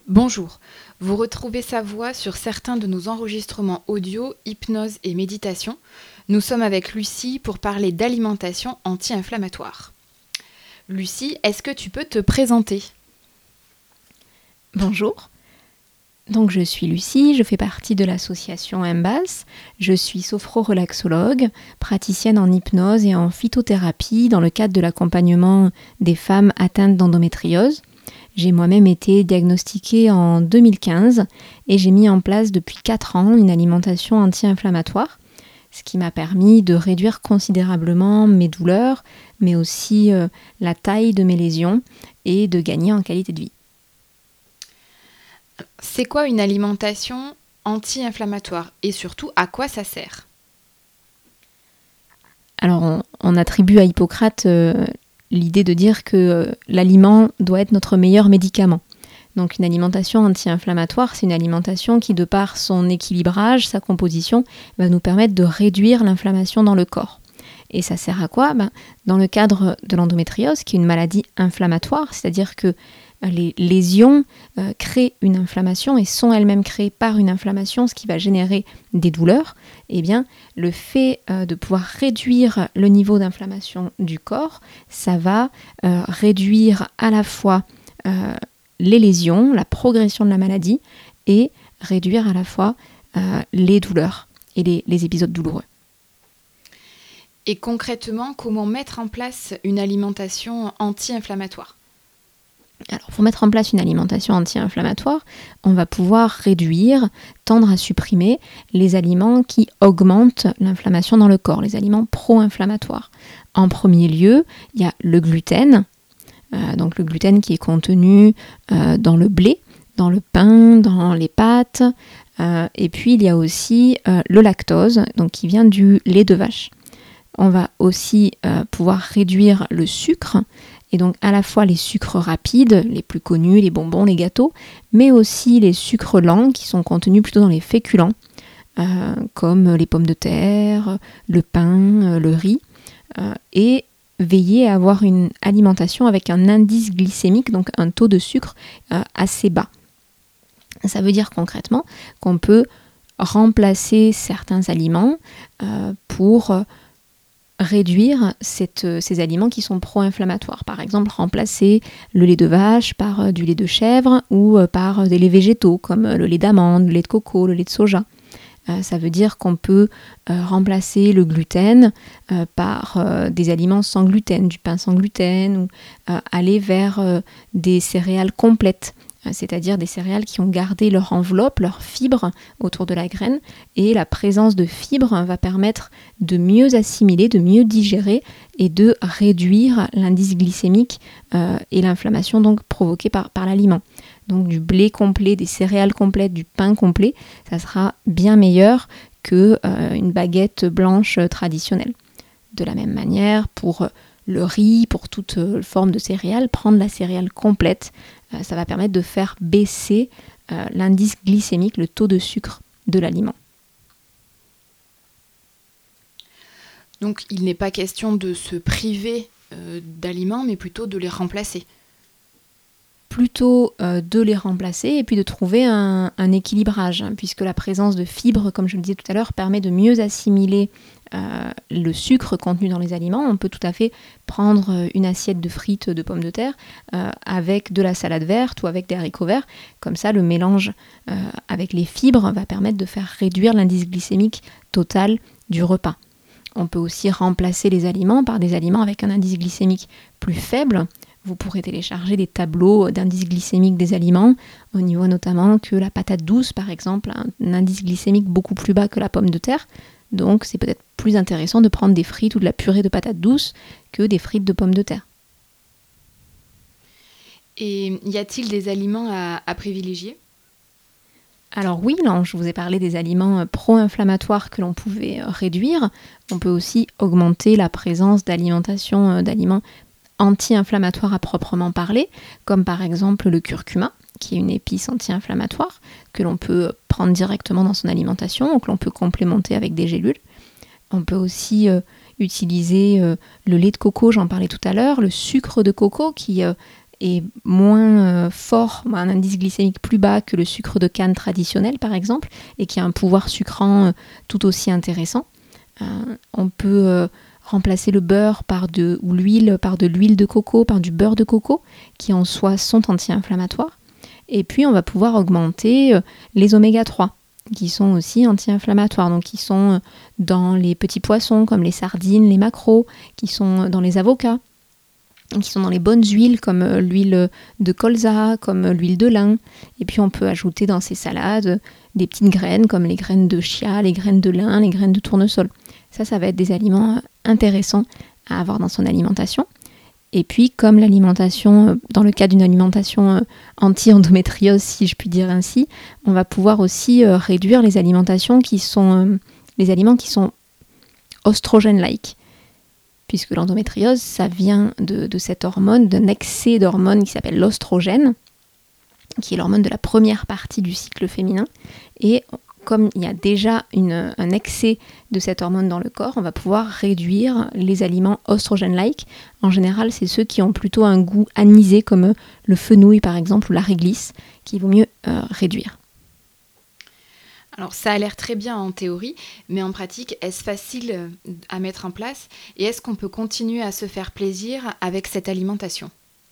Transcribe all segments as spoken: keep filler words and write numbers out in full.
Bonjour, vous retrouvez sa voix sur certains de nos enregistrements audio, hypnose et méditation. Nous sommes avec Lucie pour parler d'alimentation anti-inflammatoire. Lucie, est-ce que tu peux te présenter ? Bonjour, donc je suis Lucie, je fais partie de l'association M B A S, je suis sophro-relaxologue, praticienne en hypnose et en phytothérapie dans le cadre de l'accompagnement des femmes atteintes d'endométriose. J'ai moi-même été diagnostiquée en deux mille quinze et j'ai mis en place depuis quatre ans une alimentation anti-inflammatoire, ce qui m'a permis de réduire considérablement mes douleurs, mais aussi euh, la taille de mes lésions et de gagner en qualité de vie. C'est quoi une alimentation anti-inflammatoire et surtout à quoi ça sert ? Alors on, on attribue à Hippocrate euh, l'idée de dire que euh, l'aliment doit être notre meilleur médicament. Donc une alimentation anti-inflammatoire, c'est une alimentation qui, de par son équilibrage, sa composition, va nous permettre de réduire l'inflammation dans le corps. Et ça sert à quoi ? Ben, dans le cadre de l'endométriose, qui est une maladie inflammatoire, c'est-à-dire que les lésions euh, créent une inflammation et sont elles-mêmes créées par une inflammation, ce qui va générer des douleurs, eh bien, le fait euh, de pouvoir réduire le niveau d'inflammation du corps, ça va euh, réduire à la fois euh, les lésions, la progression de la maladie et réduire à la fois euh, les douleurs et les, les épisodes douloureux. Et concrètement, comment mettre en place une alimentation anti-inflammatoire ? Alors, pour mettre en place une alimentation anti-inflammatoire, on va pouvoir réduire, tendre à supprimer les aliments qui augmentent l'inflammation dans le corps, les aliments pro-inflammatoires. En premier lieu, il y a le gluten, euh, donc le gluten qui est contenu euh, dans le blé, dans le pain, dans les pâtes, euh, et puis il y a aussi euh, le lactose, donc qui vient du lait de vache. On va aussi euh, pouvoir réduire le sucre, et donc à la fois les sucres rapides, les plus connus, les bonbons, les gâteaux, mais aussi les sucres lents qui sont contenus plutôt dans les féculents, euh, comme les pommes de terre, le pain, le riz, euh, et veiller à avoir une alimentation avec un indice glycémique, donc un taux de sucre euh, assez bas. Ça veut dire concrètement qu'on peut remplacer certains aliments euh, pour réduire cette, ces aliments qui sont pro-inflammatoires. Par exemple, remplacer le lait de vache par euh, du lait de chèvre ou euh, par euh, des laits végétaux comme euh, le lait d'amande, le lait de coco, le lait de soja. Euh, ça veut dire qu'on peut euh, remplacer le gluten euh, par euh, des aliments sans gluten, du pain sans gluten, ou euh, aller vers euh, des céréales complètes, c'est-à-dire des céréales qui ont gardé leur enveloppe, leur fibre autour de la graine, et la présence de fibres va permettre de mieux assimiler, de mieux digérer et de réduire l'indice glycémique euh, et l'inflammation donc provoquée par, par l'aliment. Donc du blé complet, des céréales complètes, du pain complet, ça sera bien meilleur qu'une euh, baguette blanche traditionnelle. De la même manière, pour le riz, pour toute forme de céréales, prendre la céréale complète, euh, ça va permettre de faire baisser euh, l'indice glycémique, le taux de sucre de l'aliment. Donc il n'est pas question de se priver euh, d'aliments, mais plutôt de les remplacer. Plutôt euh, de les remplacer et puis de trouver un, un équilibrage, hein, puisque la présence de fibres, comme je le disais tout à l'heure, permet de mieux assimiler euh, le sucre contenu dans les aliments. On peut tout à fait prendre une assiette de frites de pommes de terre euh, avec de la salade verte ou avec des haricots verts. Comme ça, le mélange euh, avec les fibres va permettre de faire réduire l'indice glycémique total du repas. On peut aussi remplacer les aliments par des aliments avec un indice glycémique plus faible. Vous pourrez télécharger des tableaux d'indice glycémique des aliments, au niveau notamment que la patate douce, par exemple, a un indice glycémique beaucoup plus bas que la pomme de terre. Donc c'est peut-être plus intéressant de prendre des frites ou de la purée de patates douces que des frites de pommes de terre. Et y a-t-il des aliments à, à privilégier ? Alors oui, là, je vous ai parlé des aliments pro-inflammatoires que l'on pouvait réduire. On peut aussi augmenter la présence d'alimentation, d'aliments anti-inflammatoires à proprement parler, comme par exemple le curcuma, qui est une épice anti-inflammatoire, que l'on peut prendre directement dans son alimentation ou que l'on peut complémenter avec des gélules. On peut aussi euh, utiliser euh, le lait de coco, j'en parlais tout à l'heure, le sucre de coco qui euh, est moins euh, fort, un indice glycémique plus bas que le sucre de canne traditionnel par exemple, et qui a un pouvoir sucrant euh, tout aussi intéressant. Euh, on peut euh, remplacer le beurre par de, ou l'huile par de l'huile de coco, par du beurre de coco, qui en soi sont anti-inflammatoires. Et puis on va pouvoir augmenter euh, les oméga trois, qui sont aussi anti-inflammatoires, donc qui sont dans les petits poissons comme les sardines, les maquereaux, qui sont dans les avocats, qui sont dans les bonnes huiles comme l'huile de colza, comme l'huile de lin. Et puis on peut ajouter dans ces salades des petites graines comme les graines de chia, les graines de lin, les graines de tournesol. Ça, ça va être des aliments intéressants à avoir dans son alimentation. Et puis, comme l'alimentation, dans le cas d'une alimentation anti-endométriose, si je puis dire ainsi, on va pouvoir aussi réduire les alimentations qui sont, les aliments qui sont oestrogènes-like. Puisque l'endométriose, ça vient de, de cette hormone, d'un excès d'hormone qui s'appelle l'oestrogène, qui est l'hormone de la première partie du cycle féminin. Et comme il y a déjà une, un excès de cette hormone dans le corps, on va pouvoir réduire les aliments oestrogènes-like. En général, c'est ceux qui ont plutôt un goût anisé, comme le fenouil par exemple, ou la réglisse, qu'il vaut mieux euh, réduire. Alors ça a l'air très bien en théorie, mais en pratique, est-ce facile à mettre en place? Et est-ce qu'on peut continuer à se faire plaisir avec cette alimentation?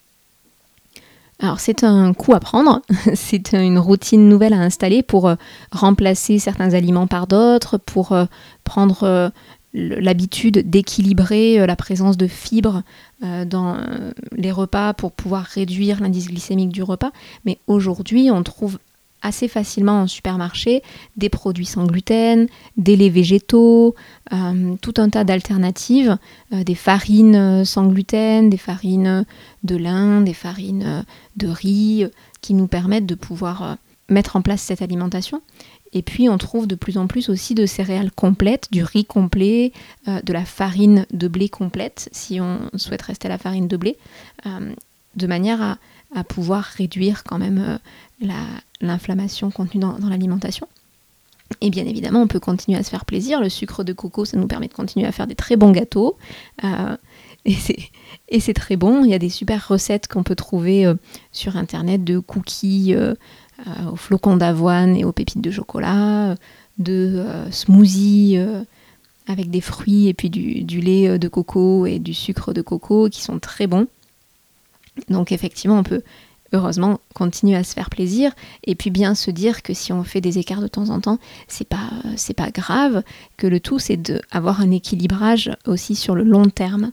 Alors c'est un coup à prendre, c'est une routine nouvelle à installer pour euh, remplacer certains aliments par d'autres, pour euh, prendre euh, l'habitude d'équilibrer euh, la présence de fibres euh, dans euh, les repas pour pouvoir réduire l'indice glycémique du repas. Mais aujourd'hui, on trouve assez facilement en supermarché des produits sans gluten, des laits végétaux, euh, tout un tas d'alternatives, euh, des farines sans gluten, des farines de lin, des farines de riz, euh, qui nous permettent de pouvoir euh, mettre en place cette alimentation. Et puis on trouve de plus en plus aussi de céréales complètes, du riz complet, euh, de la farine de blé complète, si on souhaite rester à la farine de blé, euh, de manière à, à pouvoir réduire quand même euh, la, l'inflammation contenue dans, dans l'alimentation. Et bien évidemment, on peut continuer à se faire plaisir. Le sucre de coco, ça nous permet de continuer à faire des très bons gâteaux. Euh, et, c'est, et c'est très bon. Il y a des super recettes qu'on peut trouver euh, sur Internet de cookies euh, euh, aux flocons d'avoine et aux pépites de chocolat, de euh, smoothies euh, avec des fruits et puis du, du lait de coco et du sucre de coco qui sont très bons. Donc effectivement, on peut heureusement continuer à se faire plaisir et puis bien se dire que si on fait des écarts de temps en temps, c'est pas, c'est pas grave, que le tout c'est d'avoir un équilibrage aussi sur le long terme.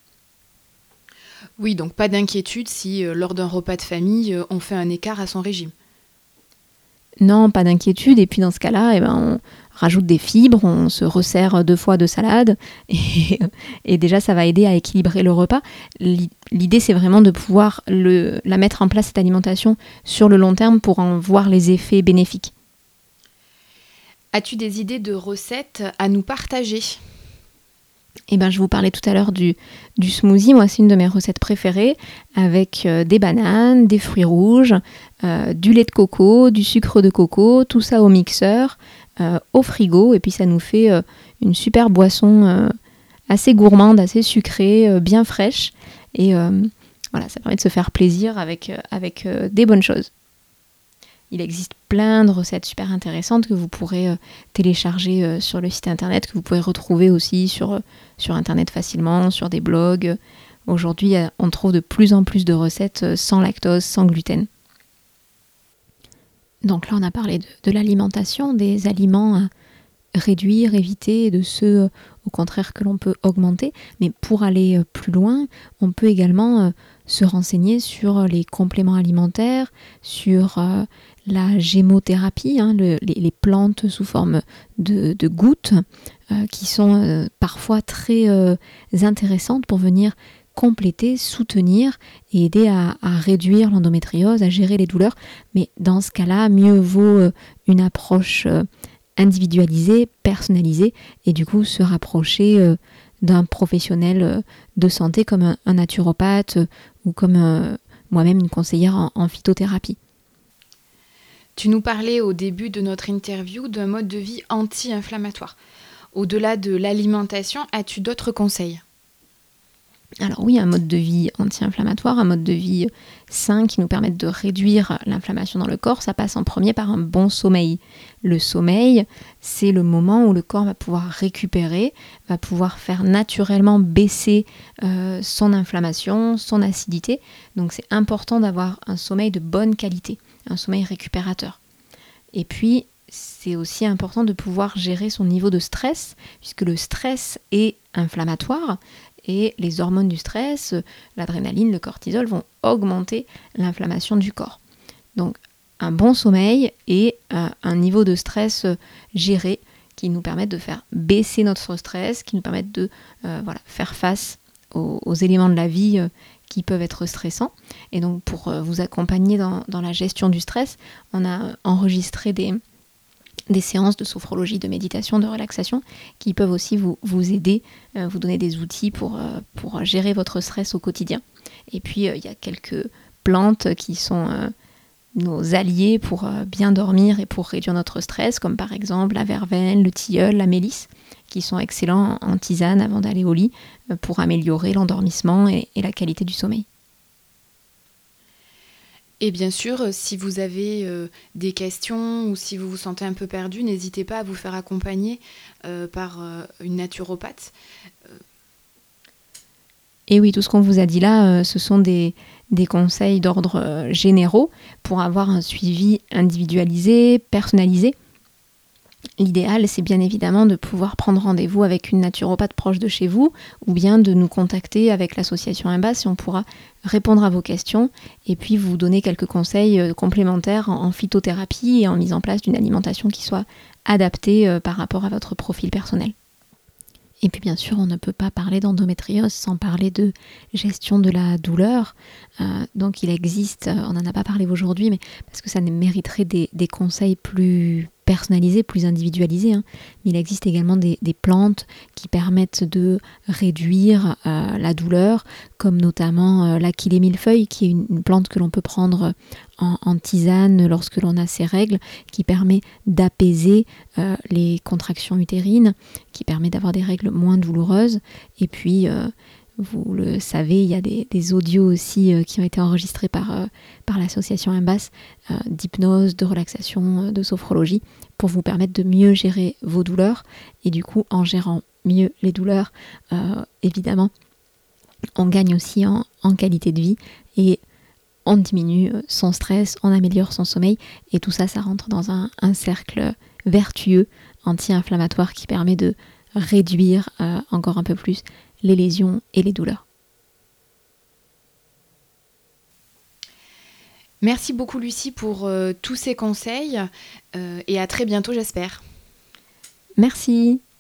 Oui, donc pas d'inquiétude si euh, lors d'un repas de famille, euh, on fait un écart à son régime. Non, pas d'inquiétude. Et puis dans ce cas-là, eh ben, on rajoute des fibres, on se resserre deux fois de salade et, et déjà ça va aider à équilibrer le repas. L'idée c'est vraiment de pouvoir le, la mettre en place, cette alimentation, sur le long terme pour en voir les effets bénéfiques. As-tu des idées de recettes à nous partager ? Eh ben, je vous parlais tout à l'heure du, du smoothie. Moi, c'est une de mes recettes préférées, avec euh, des bananes, des fruits rouges, euh, du lait de coco, du sucre de coco, tout ça au mixeur, euh, au frigo. Et puis, ça nous fait euh, une super boisson euh, assez gourmande, assez sucrée, euh, bien fraîche. Et euh, voilà, ça permet de se faire plaisir avec, euh, avec euh, des bonnes choses. Il existe plein de recettes super intéressantes que vous pourrez euh, télécharger euh, sur le site internet, que vous pouvez retrouver aussi sur, euh, sur internet facilement, sur des blogs. Aujourd'hui, euh, on trouve de plus en plus de recettes euh, sans lactose, sans gluten. Donc là, on a parlé de, de l'alimentation, des aliments à réduire, éviter, et de ceux, euh, au contraire, que l'on peut augmenter. Mais pour aller euh, plus loin, on peut également euh, se renseigner sur les compléments alimentaires, sur euh, la gémothérapie, hein, le, les, les plantes sous forme de, de gouttes, euh, qui sont euh, parfois très euh, intéressantes pour venir compléter, soutenir et aider à, à réduire l'endométriose, à gérer les douleurs. Mais dans ce cas-là, mieux vaut euh, une approche euh, individualisée, personnalisée, et du coup se rapprocher euh, d'un professionnel euh, de santé comme un, un naturopathe euh, ou comme euh, moi-même une conseillère en, en phytothérapie. Tu nous parlais au début de notre interview d'un mode de vie anti-inflammatoire. Au-delà de l'alimentation, as-tu d'autres conseils ? Alors oui, un mode de vie anti-inflammatoire, un mode de vie sain qui nous permette de réduire l'inflammation dans le corps, ça passe en premier par un bon sommeil. Le sommeil, c'est le moment où le corps va pouvoir récupérer, va pouvoir faire naturellement baisser euh, son inflammation, son acidité. Donc c'est important d'avoir un sommeil de bonne qualité, un sommeil récupérateur. Et puis, c'est aussi important de pouvoir gérer son niveau de stress, puisque le stress est inflammatoire. Et les hormones du stress, l'adrénaline, le cortisol vont augmenter l'inflammation du corps. Donc un bon sommeil et euh, un niveau de stress géré qui nous permettent de faire baisser notre stress, qui nous permettent de euh, voilà, faire face aux, aux éléments de la vie euh, qui peuvent être stressants. Et donc pour euh, vous accompagner dans, dans la gestion du stress, on a enregistré des... des séances de sophrologie, de méditation, de relaxation qui peuvent aussi vous, vous aider, euh, vous donner des outils pour, euh, pour gérer votre stress au quotidien. Et puis, euh, il y a quelques plantes qui sont euh, nos alliés pour euh, bien dormir et pour réduire notre stress, comme par exemple la verveine, le tilleul, la mélisse, qui sont excellents en tisane avant d'aller au lit euh, pour améliorer l'endormissement et, et la qualité du sommeil. Et bien sûr, si vous avez euh, des questions ou si vous vous sentez un peu perdu, n'hésitez pas à vous faire accompagner euh, par euh, une naturopathe. Et oui, tout ce qu'on vous a dit là, euh, ce sont des, des conseils d'ordre euh, généraux pour avoir un suivi individualisé, personnalisé. L'idéal, c'est bien évidemment de pouvoir prendre rendez-vous avec une naturopathe proche de chez vous ou bien de nous contacter avec l'association Imbas et on pourra répondre à vos questions et puis vous donner quelques conseils complémentaires en phytothérapie et en mise en place d'une alimentation qui soit adaptée par rapport à votre profil personnel. Et puis bien sûr, on ne peut pas parler d'endométriose sans parler de gestion de la douleur. Euh, donc il existe, on n'en a pas parlé aujourd'hui, mais parce que ça mériterait des, des conseils plus personnalisés, plus individualisés. Hein. Mais il existe également des, des plantes qui permettent de réduire euh, la douleur, comme notamment euh, l'achillée millefeuille, qui est une, une plante que l'on peut prendre en, en tisane lorsque l'on a ses règles, qui permet d'apaiser euh, les contractions utérines, qui permet d'avoir des règles moins douloureuses. Et puis, euh, vous le savez, il y a des, des audios aussi euh, qui ont été enregistrés par, euh, par l'association Imbas, euh, d'hypnose, de relaxation, euh, de sophrologie, pour vous permettre de mieux gérer vos douleurs. Et du coup, en gérant mieux les douleurs, euh, évidemment, on gagne aussi en, en qualité de vie et on diminue son stress, on améliore son sommeil. Et tout ça, ça rentre dans un, un cercle vertueux, anti-inflammatoire qui permet de réduire euh, encore un peu plus les lésions et les douleurs. Merci beaucoup Lucie pour euh, tous ces conseils euh, et à très bientôt j'espère. Merci.